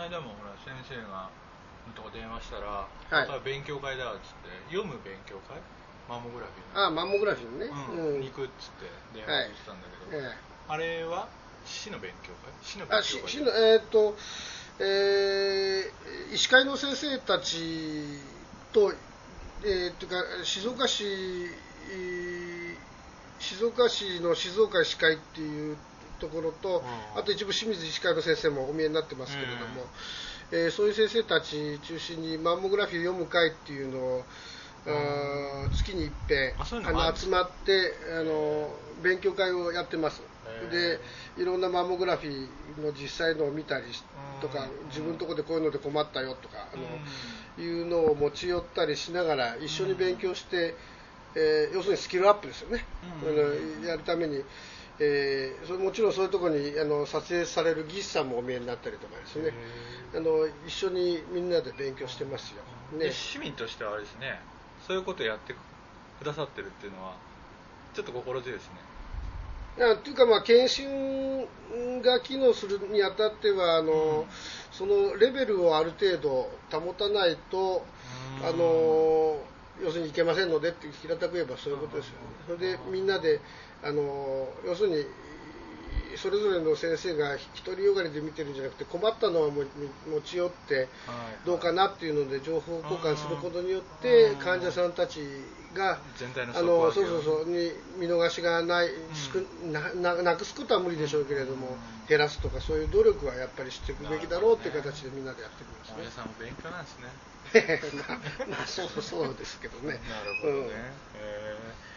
間もほら先生がのとこ電話したら、 はい、 勉強会だっつって読む勉強会、マンモグラフィーの。マンモグラフィーのね、 に行くっつって電話してたんだけど、あれは市の勉強会？市の勉強会？ 市の医師会の先生たちと、というか静岡市の静岡医師会っていうところと、あと一部清水医師会の先生もお見えになってますけれども、そういう先生たち中心にマンモグラフィーを読む会っていうのを月に一遍集まって勉強会をやってます。でいろんなマンモグラフィーの実際のを見たりとか、自分のところでこういうので困ったよとかいうのを持ち寄ったりしながら一緒に勉強して、要するにスキルアップですよね、やるために、もちろんそういうところに撮影される技師さんもお見えになったりとかですね、一緒にみんなで勉強してますよ、ね。 で市民としてはあれですね、そういうことをやってくださってるっていうのはちょっと心強いですね。 というか、検診が機能するにあたってはそのレベルをある程度保たないと要するにいけませんのでって平たく言えばそういうことですよね。それでみんなで要するにそれぞれの先生が独りよがりで見てるんじゃなくて、困ったのは持ち寄ってどうかなっていうので情報交換することによって患者さんたちが全体の底上げそうに見逃しがない、なくすことは無理でしょうけれども、減らすとかそういう努力はやっぱりしていくべきだろうっていう形でみんなでやっていきますね。 皆さんも勉強なんですね。 そうですけどね。 なるほどね。